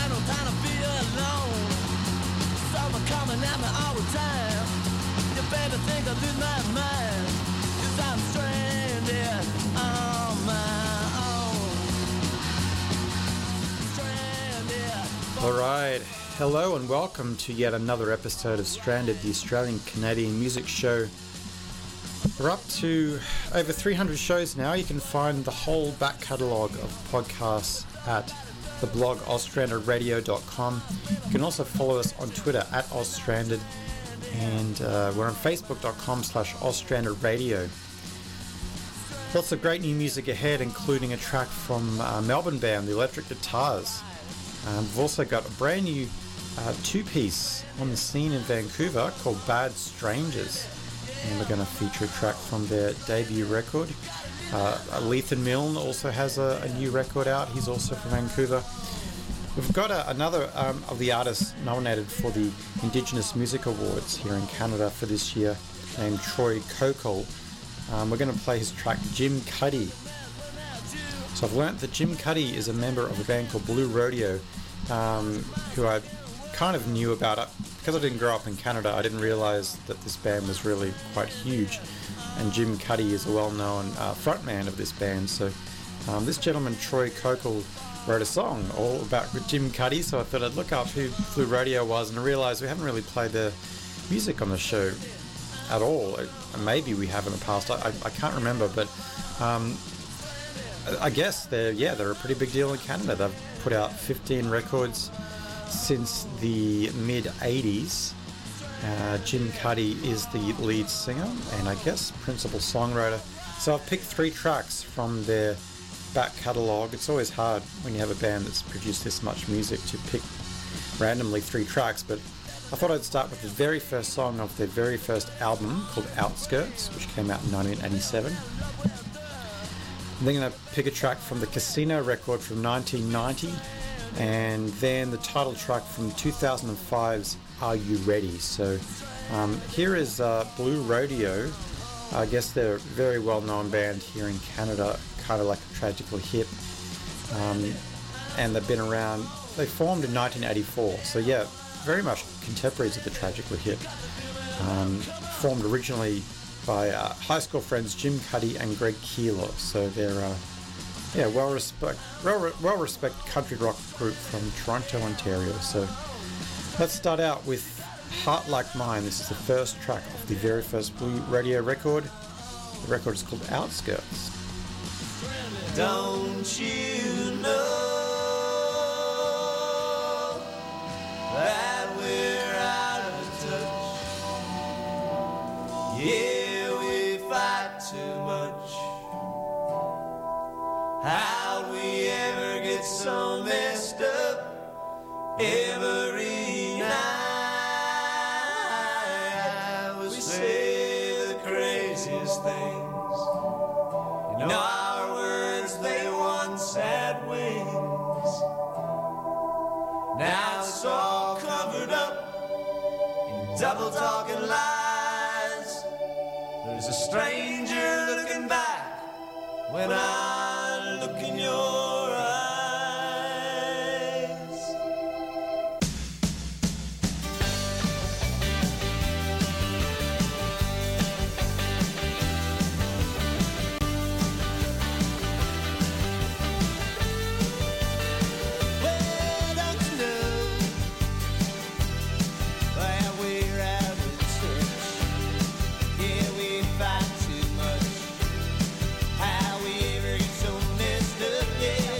got no time to be alone. Someone coming at me all the time. You better think I lose my mind, 'cause I'm stranded on my own. Stranded. All right. Hello and welcome to yet another episode of Stranded, the Australian-Canadian music show. We're up to over 300 shows now. You can find the whole back catalogue of podcasts at the blog austranded.radio.com. You can also follow us on Twitter at AusStranded, and we're on facebook.com/AusStrandedRadio. Lots of great new music ahead, including a track from Melbourne band, the Electric Guitars. We've also got a brand new two-piece on the scene in Vancouver called Bad Strangers, and we're going to feature a track from their debut record. Lethan Milne also has a new record out. He's also from Vancouver. We've got another of the artists nominated for the Indigenous Music Awards here in Canada for this year, named Troy Kokol. We're going to play his track Jim Cuddy. So I've learnt that Jim Cuddy is a member of a band called Blue Rodeo, who I kind of knew about it. Because I didn't grow up in Canada, I didn't realise that this band was really quite huge. And Jim Cuddy is a well-known frontman of this band. So this gentleman, Troy Kokol, wrote a song all about Jim Cuddy. So I thought I'd look up who Blue Rodeo was, and I realised we haven't really played their music on the show at all. Maybe we have in the past. I can't remember, but I guess they're a pretty big deal in Canada. They've put out 15 records since the mid-80s. Jim Cuddy is the lead singer and I guess principal songwriter. So I've picked 3 tracks from their back catalogue. It's always hard when you have a band that's produced this much music to pick randomly 3 tracks, but I thought I'd start with the very first song of their very first album called Outskirts, which came out in 1987. I'm then going to pick a track from the Casino record from 1990, and then the title track from 2005's Are You Ready? So here is Blue Rodeo. I guess they're a very well-known band here in Canada, kind of like a Tragically Hip, and they've been around. They formed in 1984, so yeah, very much contemporaries of the Tragically Hip. Formed originally by high school friends Jim Cuddy and Greg Keeler. So they're well-respected country rock group from Toronto, Ontario. So let's start out with Heart Like Mine. This is the first track of the very first Blue Radio record. The record is called Outskirts. Don't you know that we're out of touch? Yeah, we fight too much. How'd we ever get so messed up? Every night we say the craziest things. You know our words, they once had wings. Now it's all covered up in double talking lies. There's a stranger looking back when I look in your eyes. Well, don't you know that we're out of touch? Yeah, we fight too much. How we ever get so messed up, yeah.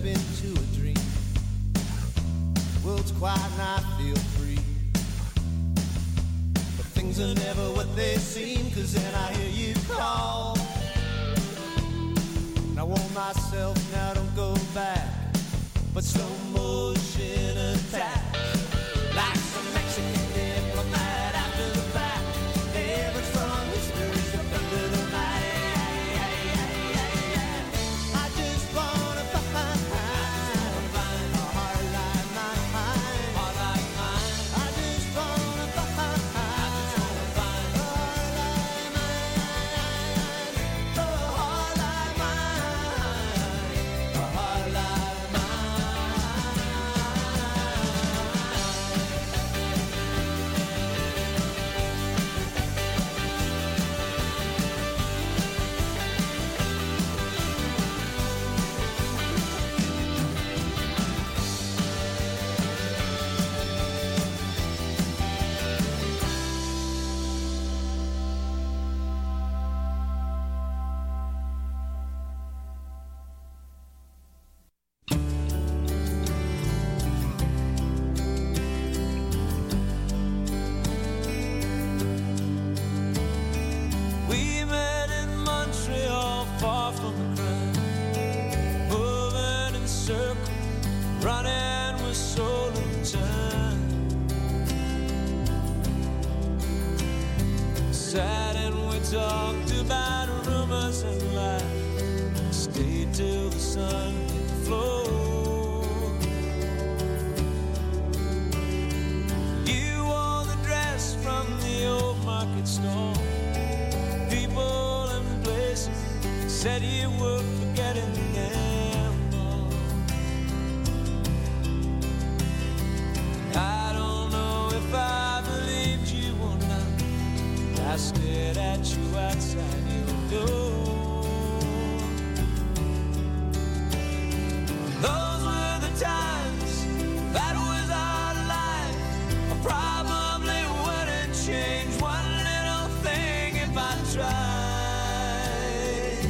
into a dream. The world's quiet and I feel free. But things are never what they seem, 'cause then I hear you call. And I warn myself now, don't go back. But slow motion attacks, like some Mexican diplomat after the fact. Heaven's from history swept under the mat. I just wanna find a heart like mine. I just wanna find a heart like mine. A heart like mine. A heart like mine. We met in Montreal, far from the crowd, moving in circles, running with so little time. Sat and we talked about rumors and life, stayed till the sun hit the floor. You wore the dress from the old market store. People and places said you were forgetting the gamble. I don't know if I believed you or not. I stared at you outside your door. Those were the times, that was our life. I probably wouldn't change one little thing if I tried.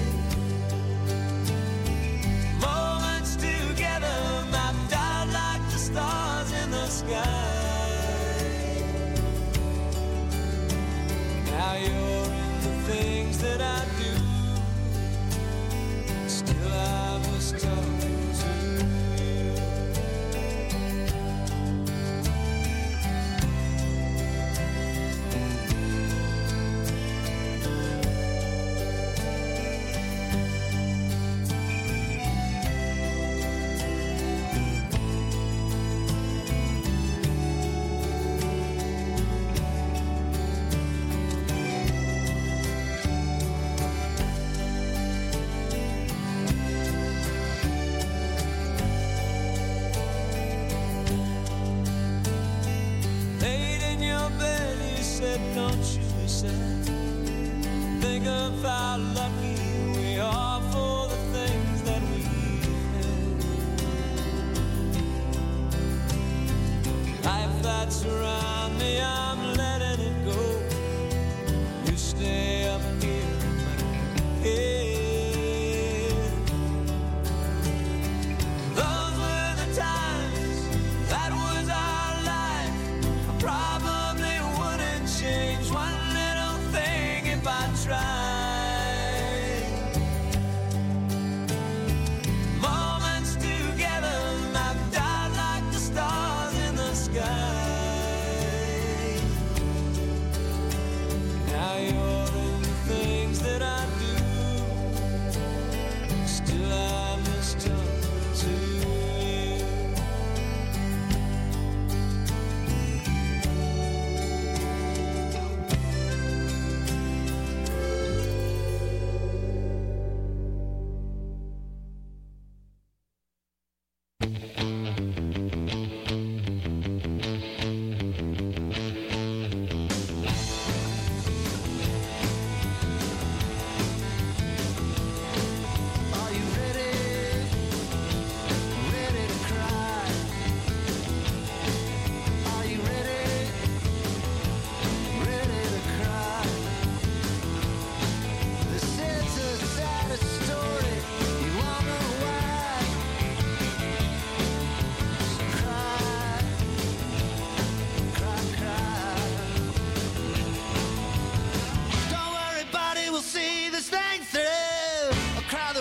Moments together mapped out like the stars in the sky. Now you're in the things that I do. Still I was talking to you. Laid in your bed, you said, don't you be sad. Think of how lucky we are for the things that we've had. Life that's around me, I'm letting it go. You stay up here in my head. Those were the times, that was our life. I probably wouldn't change one little thing if I tried.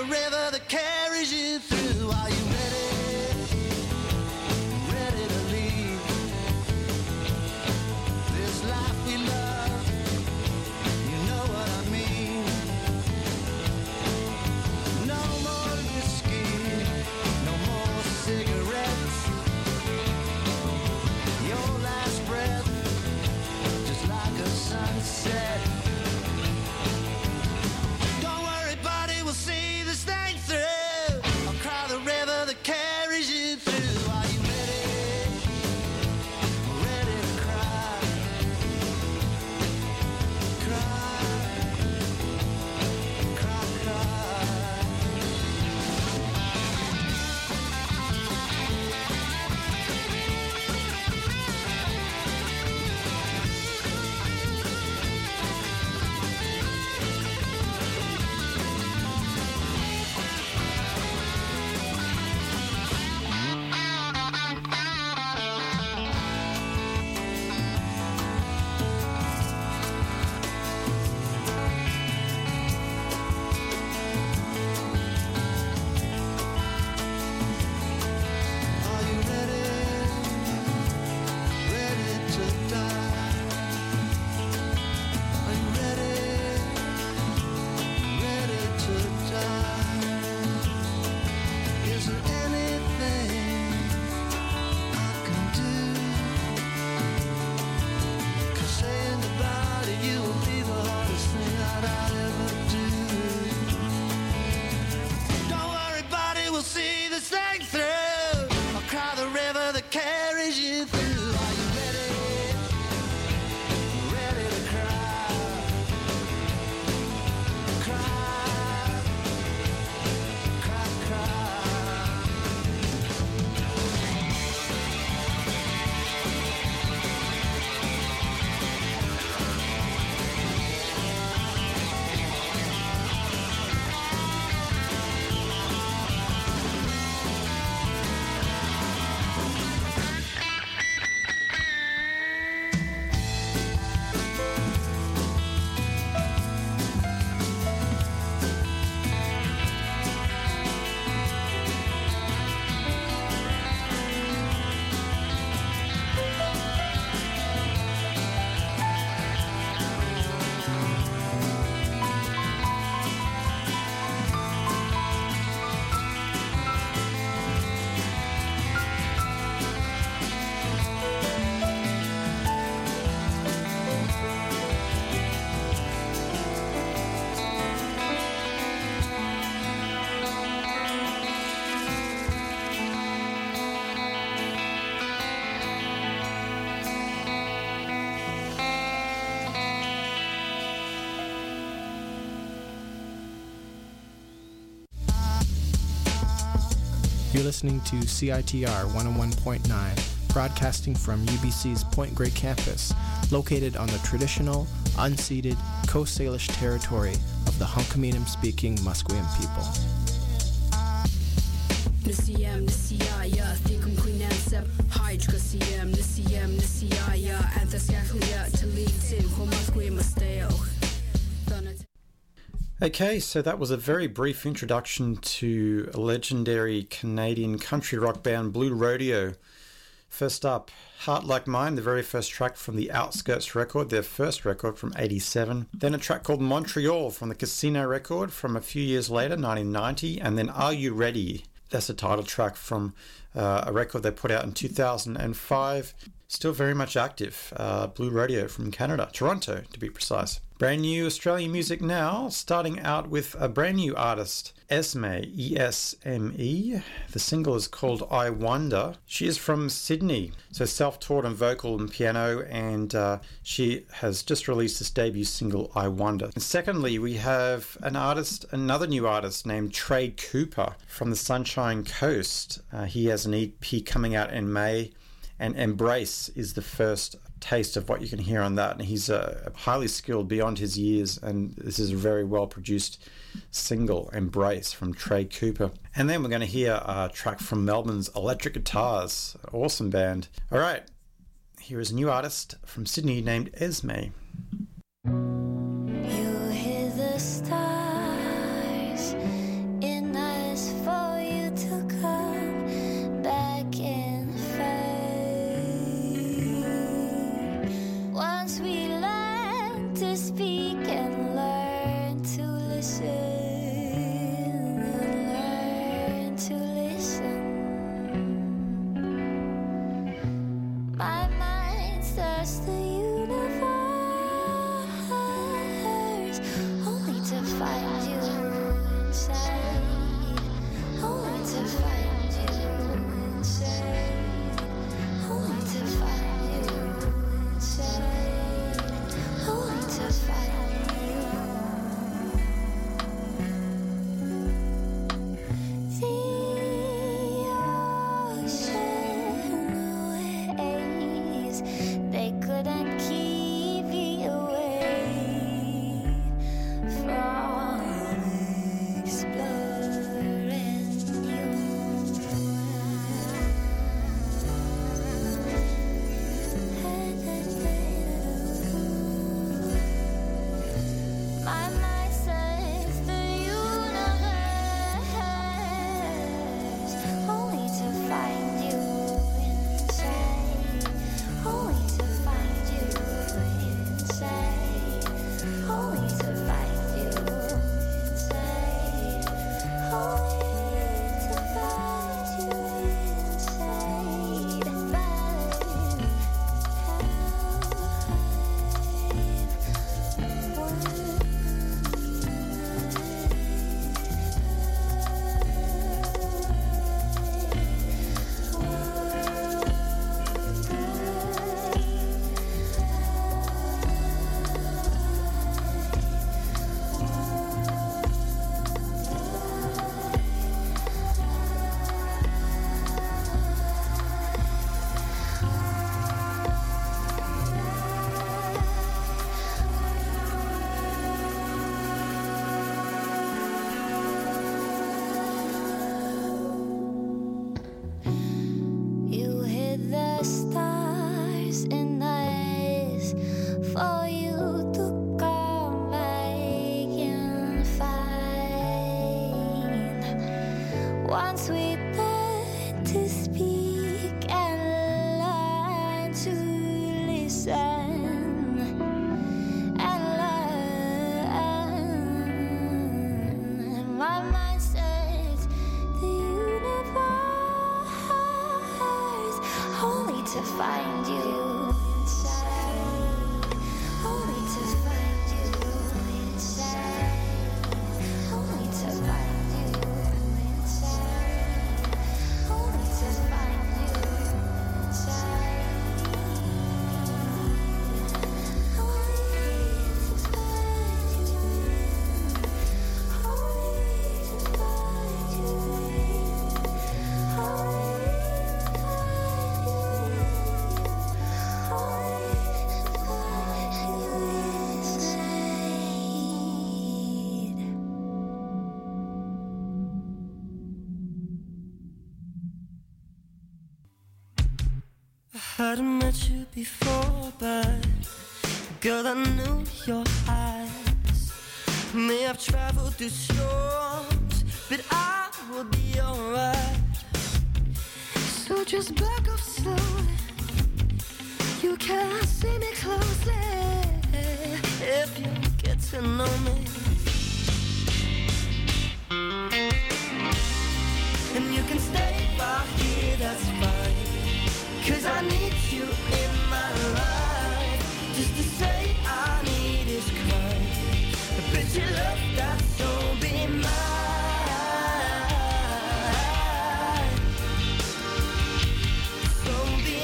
the river that carries you through. Are you ready? Ready to leave this life we love? You know what I mean. No more whiskey, no more cigarettes. Your last breath, just like a sunset. Don't worry, buddy, we'll see this thing through. I'll cry the river that carries you through. Are you ready? Ready to cry? Cry, cry, cry. Are you ready? Ready to die? Are you ready? Ready to die? Is there anything I can do? 'Cause saying goodbye to you will be the hardest thing that I'll ever do. Don't worry, buddy, we'll see this thing through. I'll cry the river that carries you through. Are you ready? Ready to cry? Cry, cry, cry. You're listening to CITR 101.9, broadcasting from UBC's Point Grey campus, located on the traditional, unceded Coast Salish territory of the Hunkaminam-speaking Musqueam people. Nisiyam nisiyaya thikum queenansep hydra siyam nisiyaya anthascaclia talitin homasque musteo. Okay, so that was a very brief introduction to a legendary Canadian country rock band Blue Rodeo. First up, Heart Like Mine, the very first track from the Outskirts record, their first record from '87. Then a track called Montreal from the Casino record from a few years later, 1990. And then Are You Ready? That's the title track from a record they put out in 2005. Still very much active. Blue Rodeo from Canada, Toronto to be precise. Brand new Australian music now, starting out with a brand new artist, Esme, E-S-M-E. The single is called I Wonder. She is from Sydney, so self-taught on vocal and piano, and she has just released this debut single, I Wonder. And secondly, we have another new artist named Trey Cooper from the Sunshine Coast. He has an EP coming out in May, and Embrace is the first taste of what you can hear on that. And he's highly skilled beyond his years, and this is a very well produced single, Embrace, from Trey Cooper. And then we're going to hear a track from Melbourne's Electric Guitars, awesome band. All right, here is a new artist from Sydney named Esme. You hear the stars in Once we learn to speak and learn to listen and learn, my mind says the universe only to find you inside, only to find you inside, only to find you inside, only to find you inside, only to find you, only to find you, I hadn't met you before, but girl, I knew your eyes. May have traveled through storms, but I will be alright. So just back up slowly, you can see me closely if you get to know me. And you can stay right here, that's fine, 'cause I need you in my life. Just to say I need is crime, but your love, that's so be mine. So be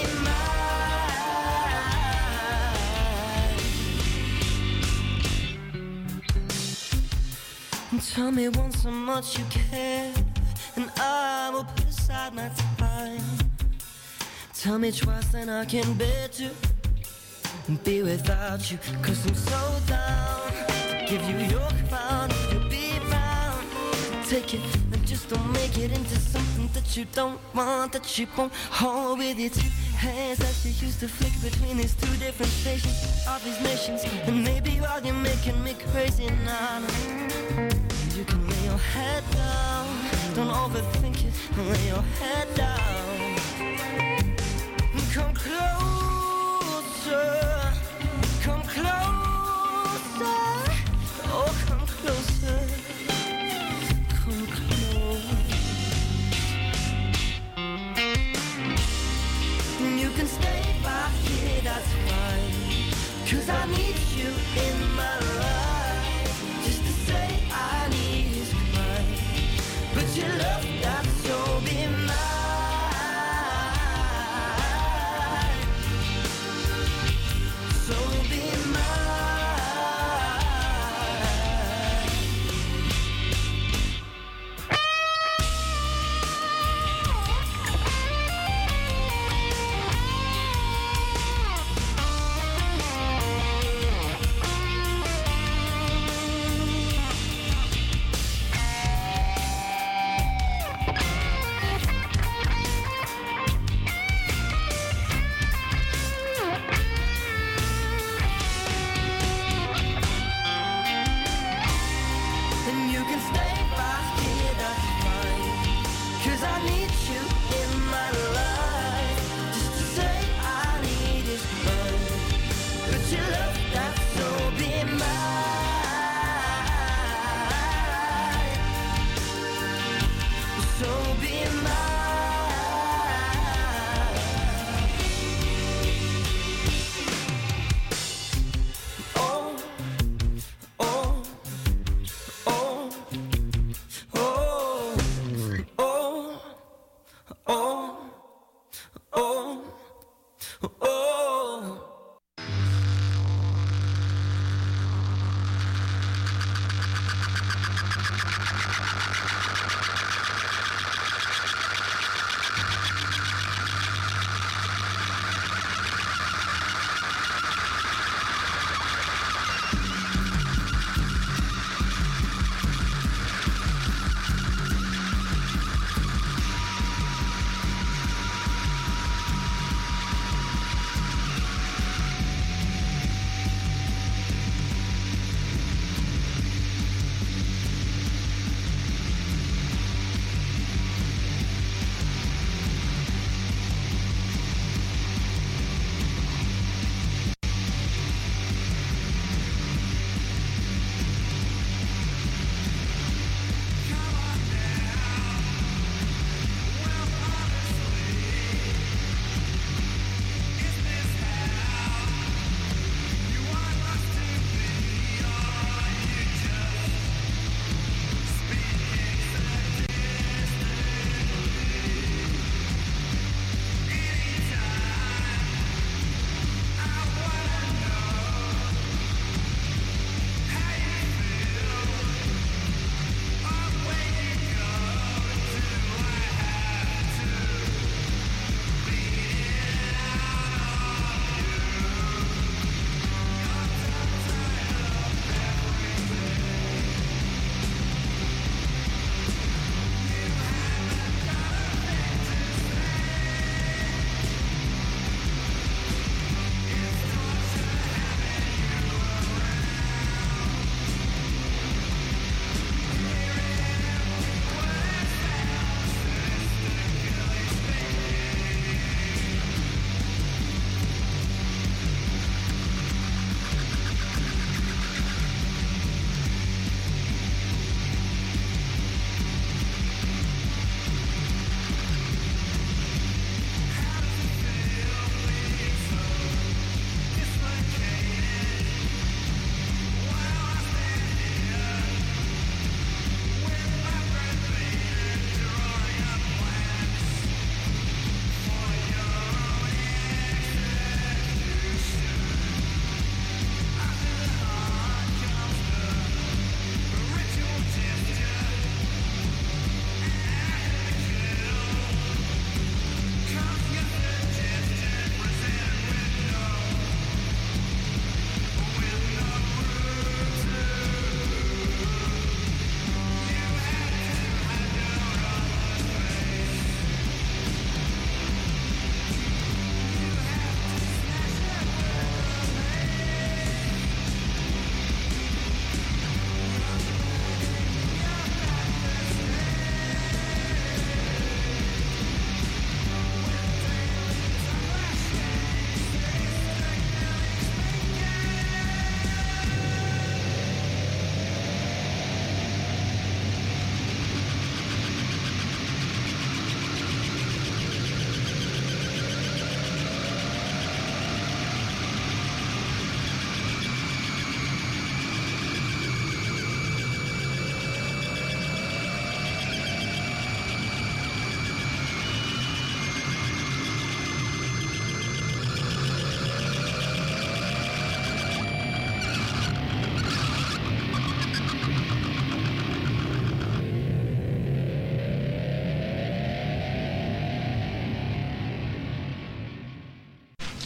mine. And tell me once how much you care, and I will put aside my time. Tell me twice and I can bear to be without you, 'cause I'm so down to give you your crown. You'll be bound to take it and just don't make it into something that you don't want, that you won't hold with your two hands that you used to flick between these two different stations of these nations. And maybe while you're making me crazy now, you can lay your head down, don't overthink it, lay your head down. Come closer, come closer, oh come closer, come close. You can stay right here, that's fine, 'cause I need you in my life. Just to say I need is mine, but your love, that's so be mine.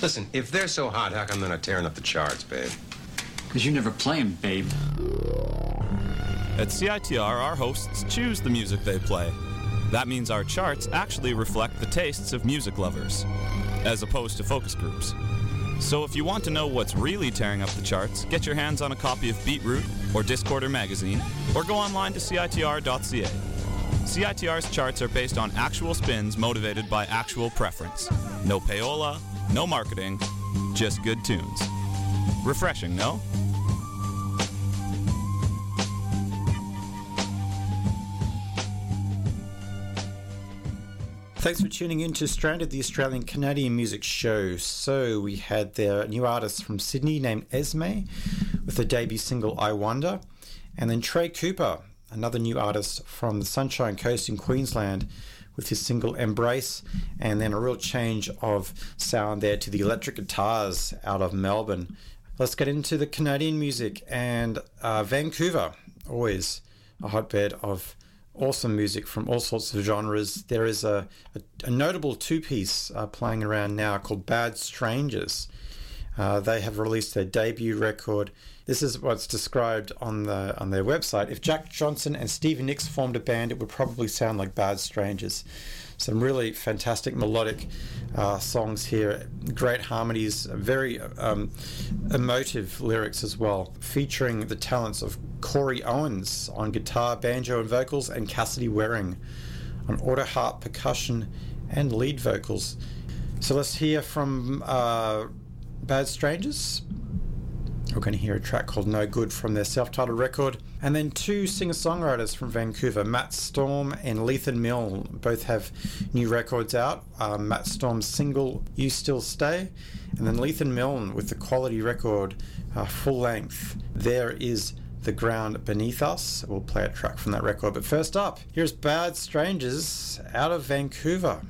Listen, if they're so hot, how come they're not tearing up the charts, babe? Because you never play them, babe. At CITR, our hosts choose the music they play. That means our charts actually reflect the tastes of music lovers, as opposed to focus groups. So if you want to know what's really tearing up the charts, get your hands on a copy of Beatroot or Discorder magazine, or go online to CITR.ca. CITR's charts are based on actual spins motivated by actual preference. No payola, no marketing, just good tunes. Refreshing, no? Thanks for tuning in to Stranded, the Australian Canadian music show. So we had their new artist from Sydney named Esme with the debut single I Wonder, and then Trey Cooper, another new artist from the Sunshine Coast in Queensland with his single Embrace, and then a real change of sound there to the electric guitars out of Melbourne. Let's get into the Canadian music, and Vancouver, always a hotbed of awesome music from all sorts of genres. There is a notable two-piece playing around now called Bad Strangers. They have released their debut record. This is what's described on their website. If Jack Johnson and Stevie Nicks formed a band, it would probably sound like Bad Strangers. Some really fantastic melodic songs here, great harmonies, very emotive lyrics as well, featuring the talents of Corey Owens on guitar, banjo and vocals, and Cassidy Waring on auto harp, percussion and lead vocals. So let's hear from Bad Strangers. We're going to hear a track called No Good from their self-titled record. And then two singer-songwriters from Vancouver, Matt Storm and Lethan Milne, both have new records out. Matt Storm's single, You Still Stay, and then Lethan Milne with the quality record, full length, There Is the Ground Beneath Us. We'll play a track from that record. But first up, here's Bad Strangers out of Vancouver.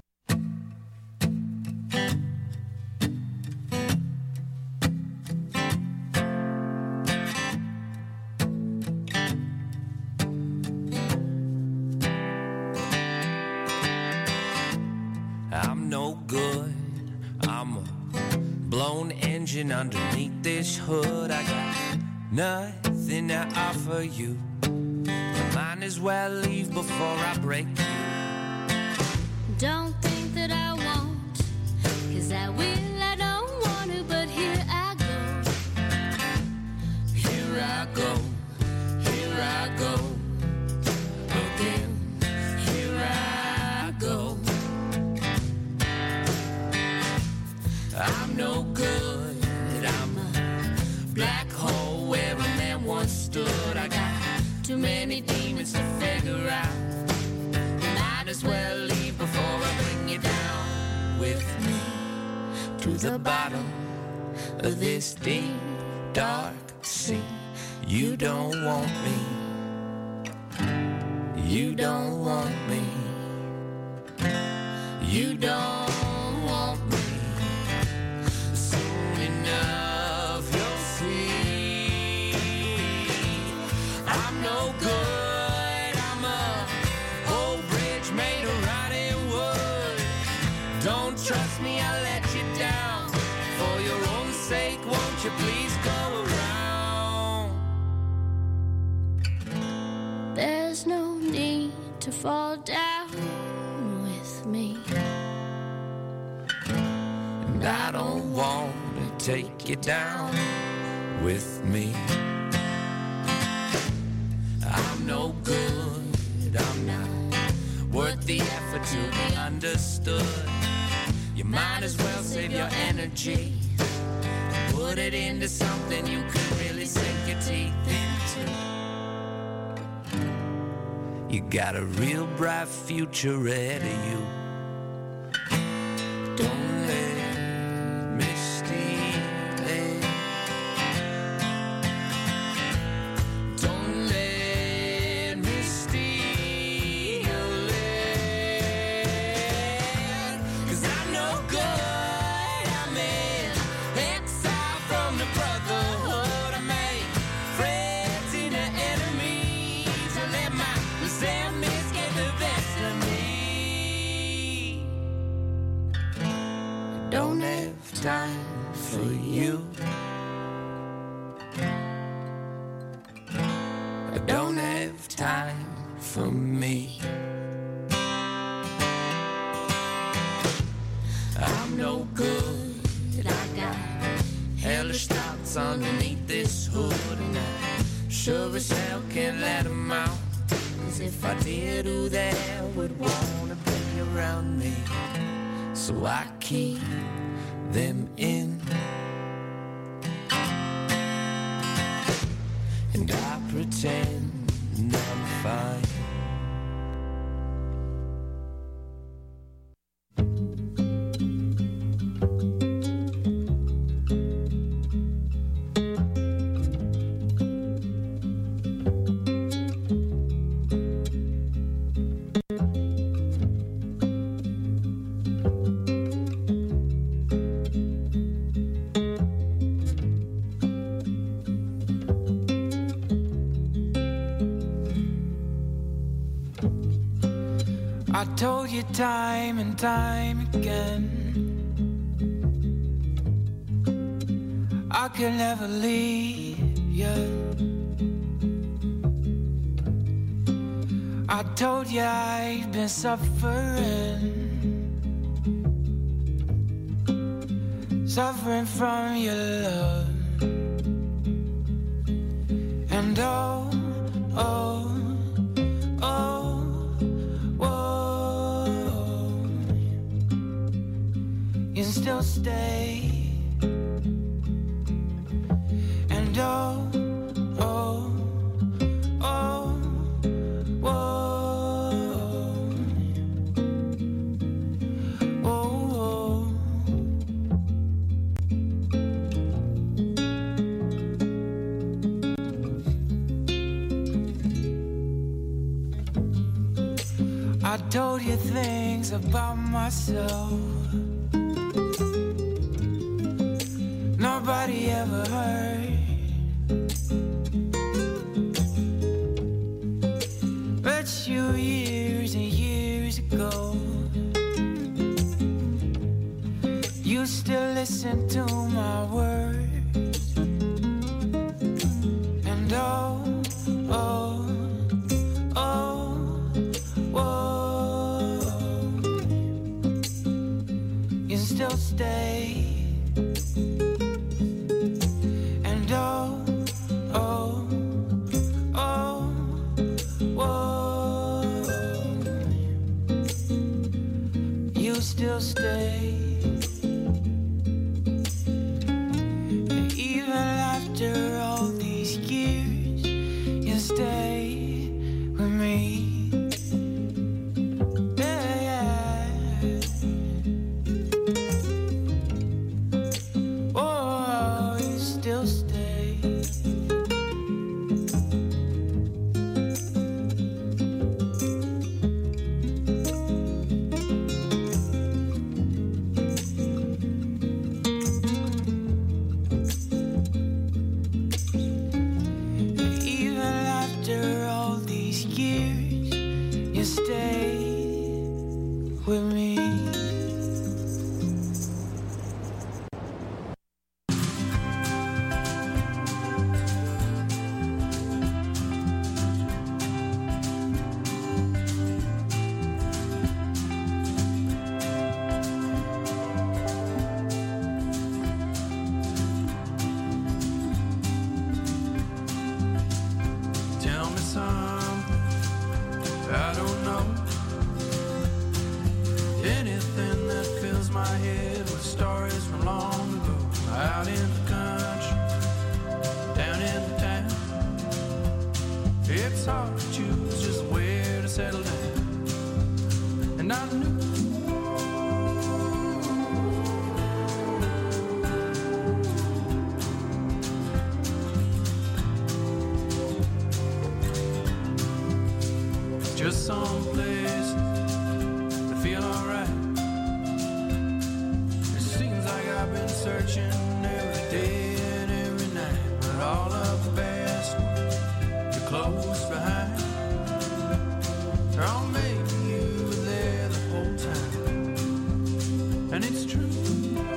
Underneath this hood, I got nothing to offer you. I might as well leave before I break you. Don't think that I won't, 'cause I will, I don't want to, but here I go. Here I go, here I go, again, here I go. I'm no good. Black hole where a man once stood. I got too many demons to figure out. Might as well leave before I bring you down with me to the bottom of this deep, dark sea. You don't want me. You don't want me. You don't want me. Soon enough. No good, I'm a old bridge made of rotting wood. Don't trust me, I'll let you down. For your own sake, won't you please go around? There's no need to fall down with me. And I don't want to take you down with me. I'm no good, I'm not worth the effort to be understood. You might as well save your energy, put it into something you can really sink your teeth into. You got a real bright future ahead of you. Don't let me steal it. don't have time for you. I don't have time for me. I'm no good, I got hellish thoughts underneath this hood, and I sure as hell can't let them out, 'cause if I did, who the hell would wanna be around me? So I keep them in, and I pretend I'm fine. I told you time and time again I could never leave you. I told you I've been suffering from your love. And oh, you still stay. And I told you things about myself nobody ever heard. But you years and years ago, you still listen to my words. And you still stay. And you still stay. And even after all these years, you stay with me. Just someplace to feel alright. It seems like I've been searching every day and every night, but all of the best you're close behind. Or maybe you were there the whole time, and it's true.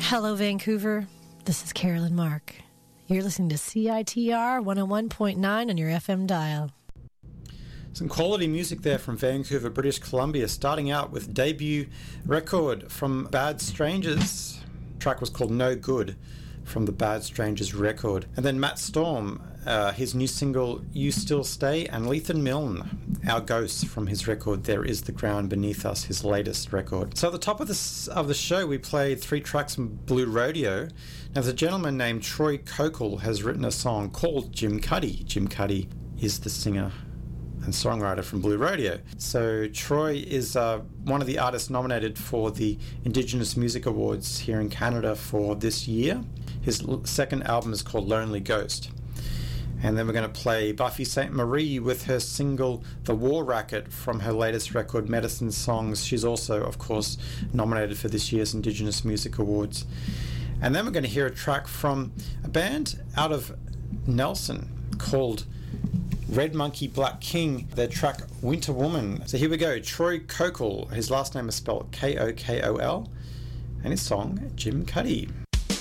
Hello, Vancouver. This is Carolyn Mark. You're listening to CITR 101.9 on your FM dial. Some quality music there from Vancouver, British Columbia, starting out with debut record from Bad Strangers. The track was called No Good from the Bad Strangers record. And then Matt Storm, his new single You Still Stay, and Lethan Milne, Our Ghosts, from his record There Is the Ground Beneath Us, his latest record. So at the top of the show, we played 3 tracks from Blue Rodeo. Now, the gentleman named Troy Kokel has written a song called Jim Cuddy. Jim Cuddy is the singer and songwriter from Blue Rodeo. So Troy is one of the artists nominated for the Indigenous Music Awards here in Canada for this year. His second album is called Lonely Ghost. And then we're going to play Buffy St. Marie with her single The War Racket from her latest record Medicine Songs. She's also, of course, nominated for this year's Indigenous Music Awards. And then we're going to hear a track from a band out of Nelson called Red Monkey Black King, their track Winter Woman. So here we go, Troy Kokel, his last name is spelled K-O-K-O-L, and his song Jim Cuddy.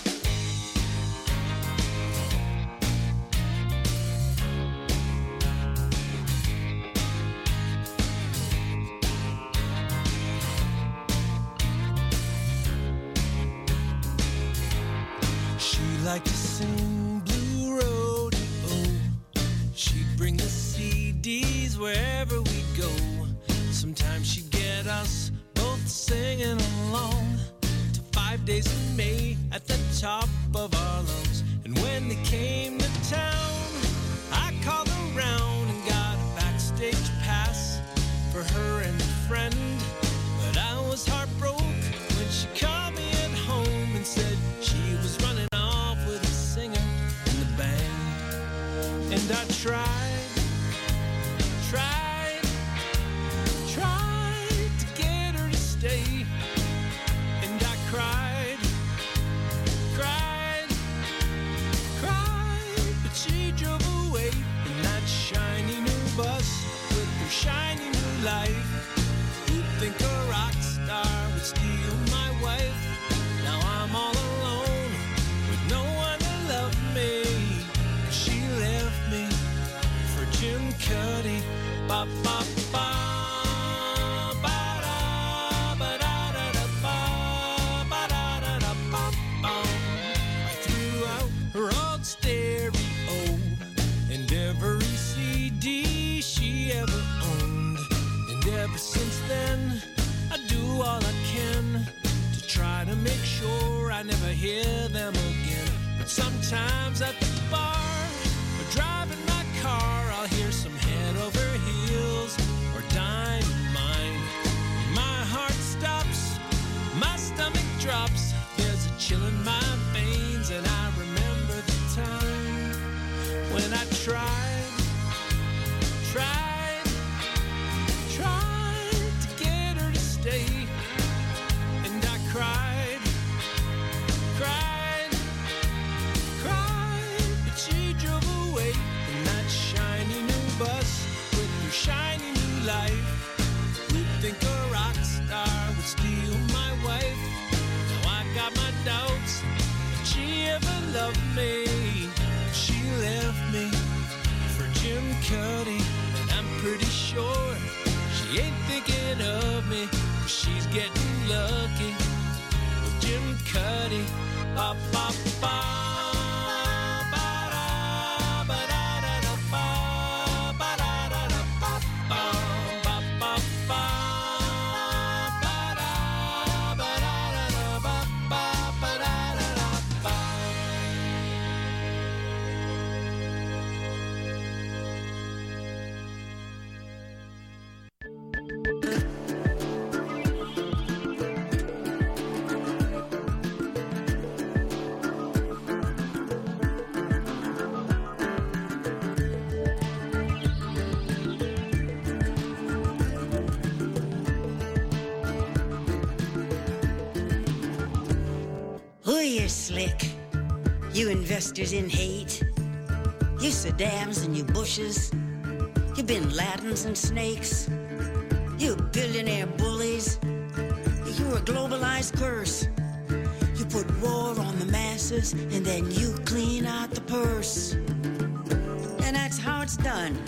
She liked to sing Blue Rodeo. She'd bring the CDs wherever we go. Sometimes she'd get us both singing along to 5 Days in May at the top of our lungs. And when they came to town, I called around and got a backstage pass for her and a friend. But I was heartbroken when she called me at home and said she was running off with a singer in the band. And I tried to get her to stay. And I cried, but she drove away in that shiny new bus with her shiny new life. Who'd think a rock star would steal my wife? Now I'm all alone with no one to love me. She left me for Jim Cuddy. Ba ba ba. Since then, I do all I can to try to make sure I never hear them again. But sometimes at the bar or driving my car, I'll hear some head over heels or dynamite. My heart stops, my stomach drops. There's a chill in my veins, and I remember the time when I tried and I cried, but she drove away in that shiny new bus with her shiny new life. Who'd think a rock star would steal my wife? Now I got my doubts that she ever loved me. She left me for Jim Cuddy, and I'm pretty sure she ain't thinking of me. She's getting lucky with Jim Cuddy. Ba ba ba. You're slick, you investors in hate, you Saddams and you Bushes, you Bin Ladens and snakes, you billionaire bullies, you're a globalized curse. You put war resources, and then you clean out the purse. And that's how it's done.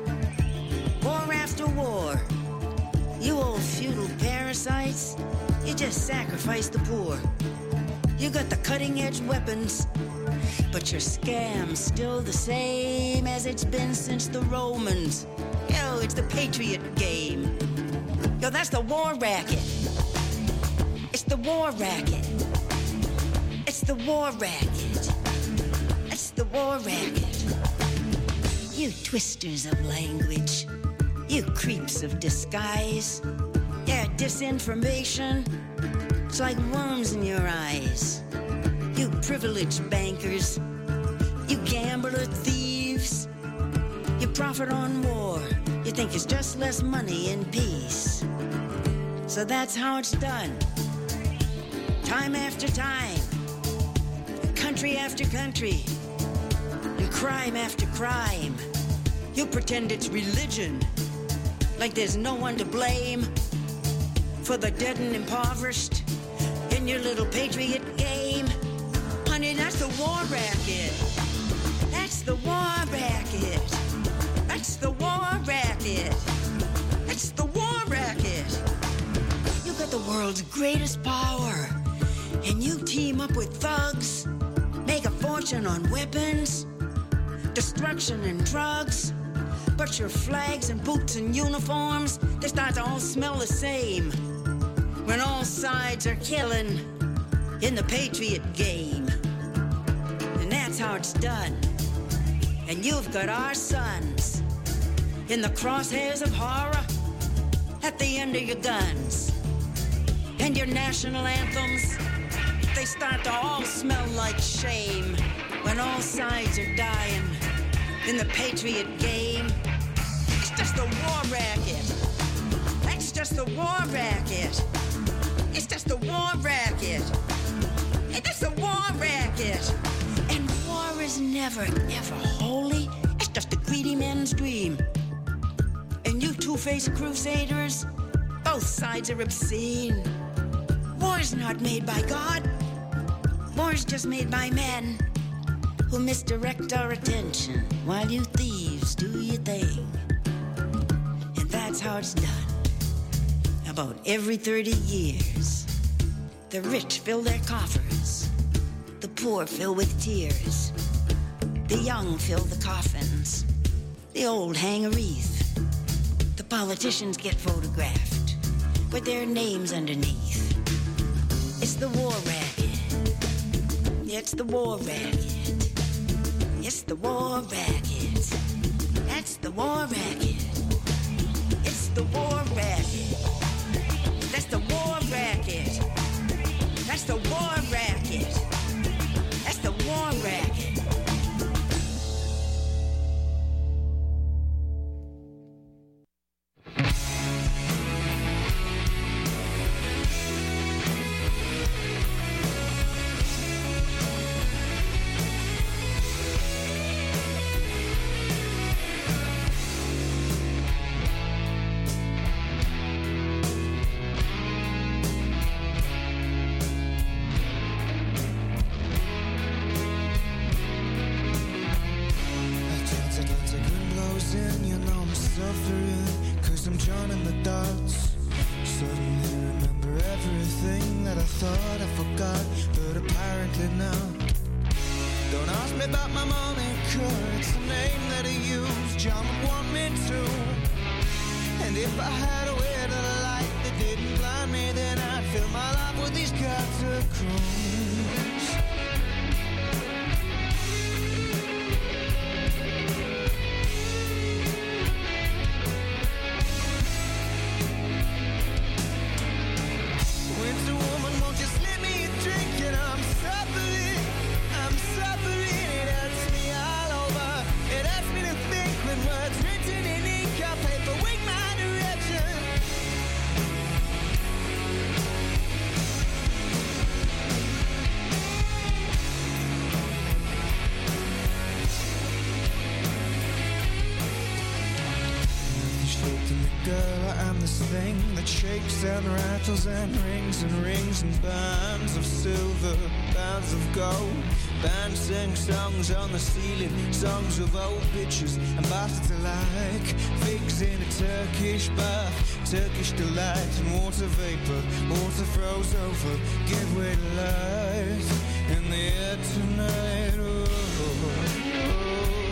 War after war. You old feudal parasites, you just sacrifice the poor. You got the cutting-edge weapons, but your scam's still the same as it's been since the Romans. Yo, it's the Patriot game. Yo, that's the war racket. It's the war racket. It's the war racket. It's the war racket. You twisters of language. You creeps of disguise. Yeah, disinformation. It's like worms in your eyes. You privileged bankers. You gambler thieves. You profit on war. You think it's just less money in peace. So that's how it's done. Time after time. Country after country. And crime after crime. You pretend it's religion. Like there's no one to blame for the dead and impoverished in your little patriot game. Honey, that's the war racket. That's the war racket. That's the war racket. That's the war racket. You got the world's greatest power, and you team up with thugs, make a fortune on weapons, destruction and drugs. But your flags and boots and uniforms, they start to all smell the same when all sides are killing in the patriot game. And that's how it's done. And you've got our sons in the crosshairs of horror at the end of your guns. And your national anthems, they start to all smell like shame when all sides are dying in the patriot game. It's just the war racket. That's just the war racket. It's just the war racket. And that's the war racket. And war is never, ever holy. It's just a greedy man's dream. And you two-faced crusaders, both sides are obscene. War's not made by God. War's just made by men who misdirect our attention while you thieves do your thing. And that's how it's done. About every 30 years, the rich fill their coffers, the poor fill with tears, the young fill the coffins, the old hang a wreath, the politicians get photographed with their names underneath. It's the war racket. It's the war racket. It's the war racket. That's the war racket. It's the war racket. That's the war racket. That's the war racket. That's the war racket. this thing that shakes and rattles and rings and bands of silver, bands of gold. Bands sing songs on the ceiling, songs of old pictures and bastards alike. Figs in a Turkish bath, Turkish delight and water vapor. Water froze over, give way to life in the air tonight. Oh, oh, oh.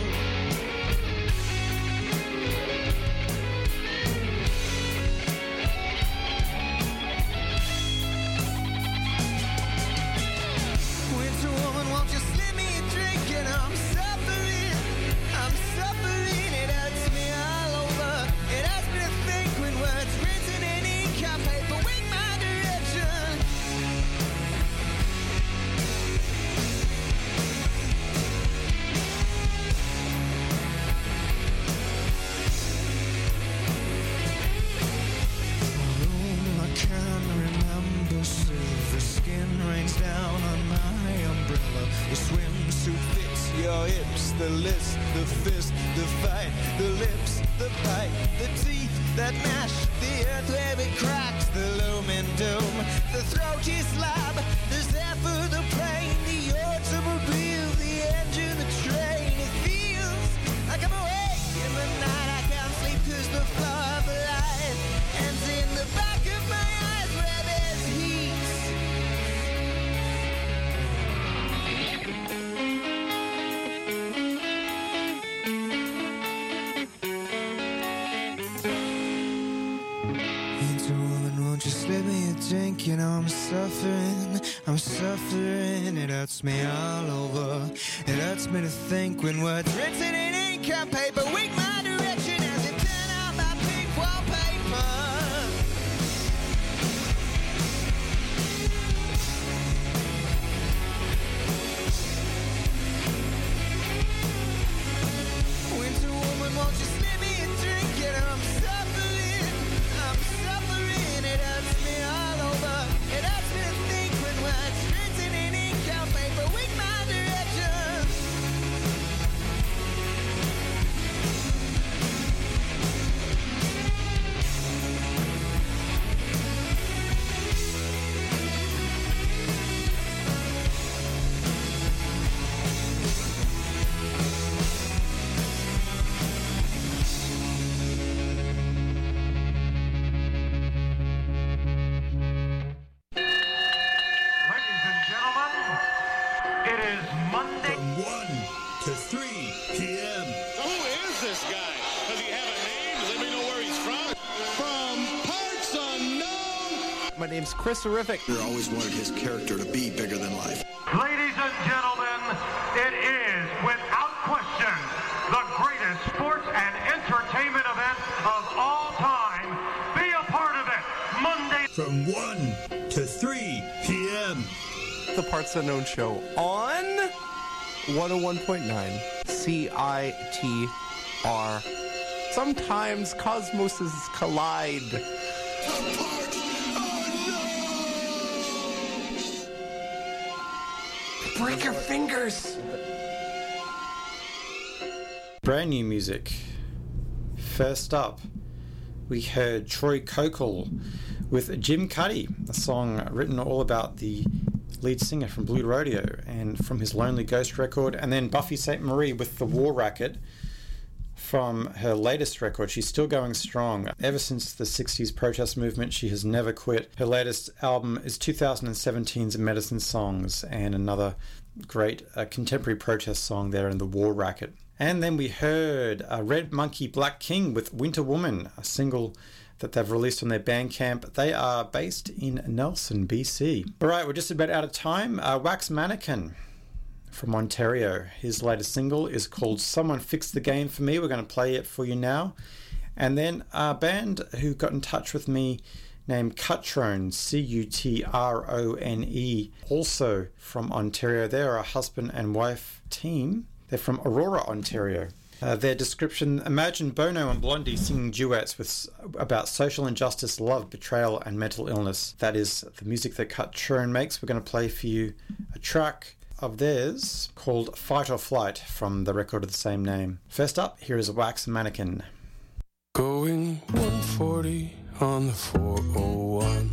The list, the fist, the fight, the lips, the bite, the teeth that mash the earth where it cracks, the looming doom, the throaty slab, the zephyr, the plane, the automobile, the engine, the train. It feels like I'm awake in the night. I can't sleep 'cause the flow of life ends in the back of my eyes where there's heat. Let me a drink, you know I'm suffering, it hurts me all over. It hurts me to think when words written in ink on paper wing my direction as it turn out my pink wallpaper. Winter woman, won't you slip me a drink, you know I'm suffering, it hurts me all over. It hurts me to think when words written in ink on paper wing my direction. My name's Chris Horrific. I always wanted his character to be bigger than life. Ladies and gentlemen, it is, without question, the greatest sports and entertainment event of all time. Be a part of it, Monday from 1 to 3 p.m. The Parts Unknown Show on 101.9 CITR. Sometimes cosmoses collide. Break your fingers! Brand new music. First up, we heard Troy Kokel with Jim Cuddy, a song written all about the lead singer from Blue Rodeo and from his Lonely Ghost record, and then Buffy St. Marie with The War Racket from her latest record. She's still going strong. Ever since the 60s protest movement, she has never quit. Her latest album is 2017's Medicine Songs, and another great contemporary protest song there in The War Racket. And then we heard Red Monkey Black King with Winter Woman, a single that they've released on their Bandcamp. They are based in Nelson, BC. All right, we're just about out of time. Wax Mannequin from Ontario. His latest single is called Someone Fixed the Game for Me. We're going to play it for you now. And then a band who got in touch with me named Cutrone, Cutrone, also from Ontario. They're a husband and wife team. They're from Aurora, Ontario. Their description: imagine Bono and Blondie singing duets about social injustice, love, betrayal, and mental illness. That is the music that Cutrone makes. We're going to play for you a track of theirs called Fight or Flight from the record of the same name. First up, here is Wax Mannequin. Going 140 on the 401.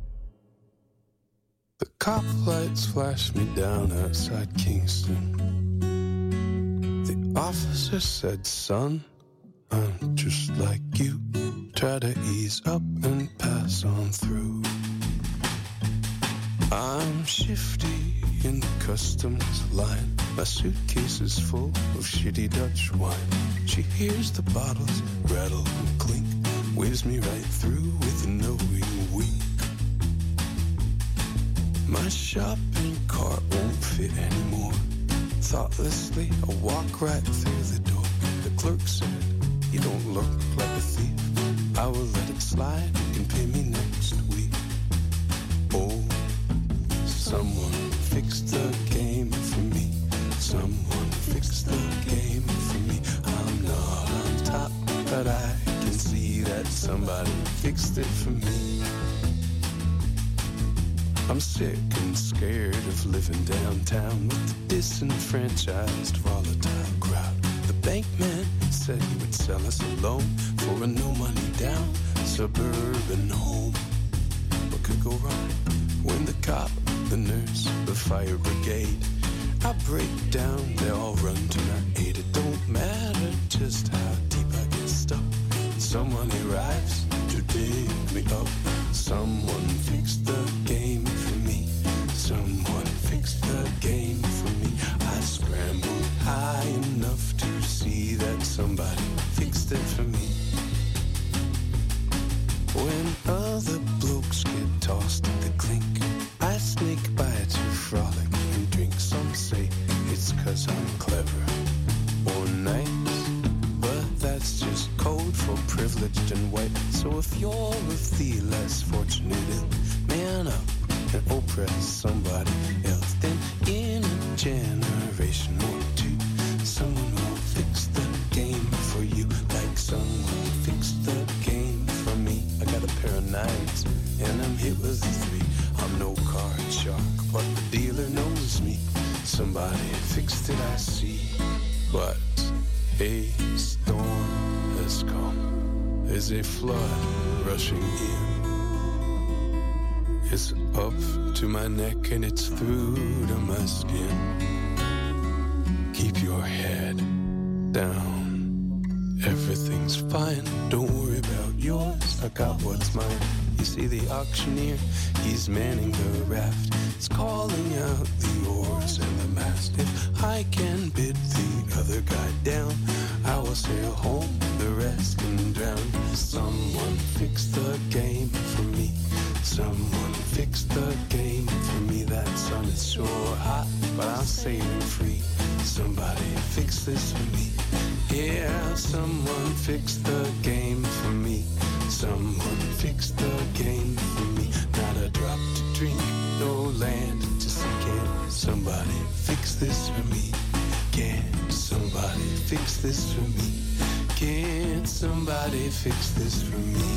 The cop lights flashed me down outside Kingston. The officer said, son, I'm just like you. Try to ease up and pass on through. I'm shifty in the customs line. My suitcase is full of shitty Dutch wine. She hears the bottles rattle and clink, waves me right through with a knowing wink. My shopping cart won't fit anymore. Thoughtlessly, I walk right through the door. The clerk said, you don't look like a thief. I will let it slide, you can pay me next week. Oh, someone fixed the game for me. Someone fixed the game for me. I'm not on top, but I can see that somebody fixed it for me. I'm sick and scared of living downtown with the disenfranchised, volatile crowd. The bank man said he would sell us a loan for a no money down suburban home. What could go wrong? When the cop, the nurse, the fire brigade, I break down, they all run to my aid. It don't matter just how deep I get stuck. Someone arrives to dig me up. Someone fixed the game for me. Someone fixed the game for me. I scrambled high enough to see that somebody fixed it for me. When other blokes get tossed in the clink, I sneak by to frolic and drink. Some say it's 'cause I'm clever or nice, but that's just code for privileged and white. So if you're with the less fortunate, man up and oppress somebody else, then in a generation or two, someone will fix the game for you, like someone fixed the game for me. I got a pair of 9s and I'm hit with a 3. I'm no card shark, but the dealer knows me. Somebody fixed it, I see. But a storm has come. There's a flood rushing in. It's up to my neck and it's through to my skin. Keep your head down. Everything's fine. Don't worry about yours. I got what's mine. You see the auctioneer, he's manning the raft. It's calling out the oars and the mast. If I can bid the other guy down, I will sail home, the rest can drown. Someone fixed the game for me. Someone fixed the game for me. That sun is sure hot, but I'm sailing free. Somebody fix this for me. Yeah, someone fixed the game for me. Someone fixed the game for me. Not a drop to drink, no land to seek it. Somebody fix this for me. Can somebody fix this for me? Can somebody fix this for me?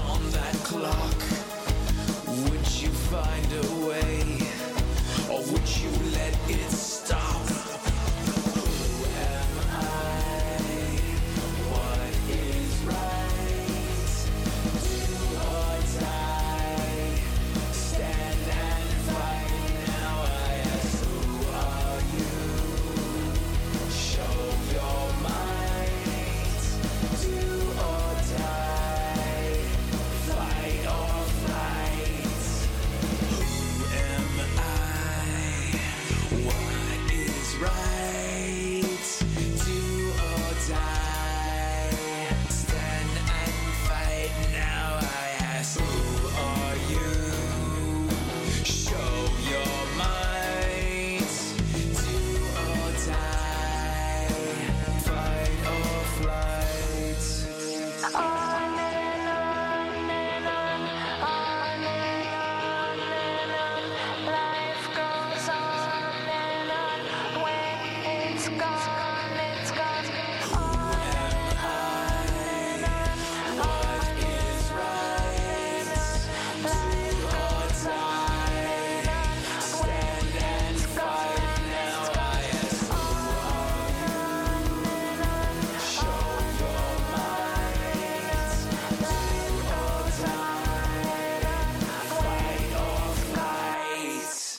on that clock. Would you find a way, or would you let it stop? Who am I? What is right? Do or die? Stand and fight. Now I ask, who are you? Show your might. Do or die? Fight or flight? Who am I? What is right? Do or die? Stand and fight. Now I ask, who are you? Show your might. Do or die? Fight or flight? On and on and on, on and on and on. Life goes on and on. When it's gone, it's gone. On and on and on. What is right? Life goes on and on. Stand and fight. Now I ask, who are you? Show your might. Do or die? Fight or flight?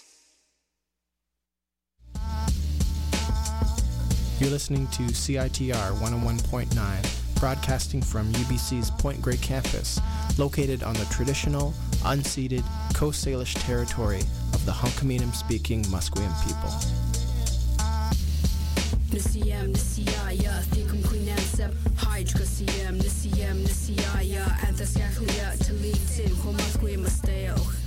You're listening to CITR 101.9, broadcasting from UBC's Point Grey campus, located on the traditional, unceded Coast Salish territory of the Hunkaminam-speaking Musqueam people. Nisiyam, Nisiyaya, Thikum Queenansep, Hydra Siyam, Nisiyam, Nisiyaya, Anthascaclia, Talitin, Homasquim, Masteo.